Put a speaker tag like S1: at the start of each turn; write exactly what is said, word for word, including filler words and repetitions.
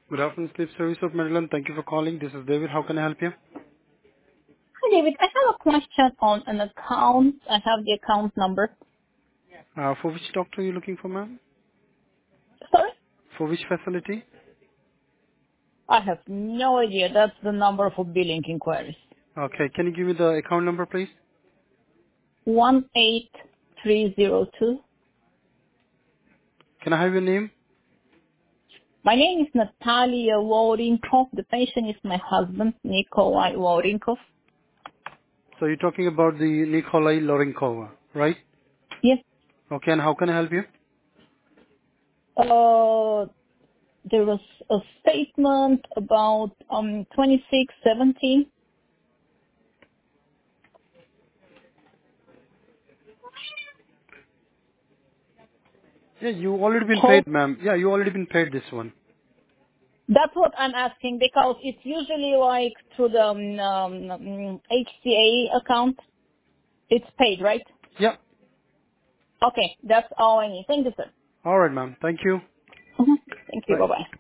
S1: Good afternoon, Sleep Service of Maryland. Thank you for calling. This is David. How can I help you?
S2: Hi, David. I have a question on an account. I have the account number.
S1: Uh, for which doctor are you looking for, ma'am?
S2: Sorry?
S1: For which facility?
S2: I have no idea. That's the number for billing inquiries.
S1: Okay, can you give me the account number, please?
S2: one eight three zero two.
S1: Can I have your name?
S2: My name is Natalia Worinkov. The patient is my husband, Nikolai Worinkov.
S1: So you're talking about the Nikolai Lorenkova, right?
S2: Yes.
S1: Okay, and how can I help you?
S2: Uh, there was a statement about um twenty-six seventeen.
S1: Yeah, you already been
S2: Call.
S1: paid, ma'am. Yeah, you already been paid this one.
S2: That's what I'm asking because it's usually like through the um, um, H C A account. It's paid, right?
S1: Yeah.
S2: Okay, that's all I need. Thank you, sir.
S1: All right, ma'am. Thank you.
S2: Mhm. Thank you.
S1: Bye.
S2: Bye-bye.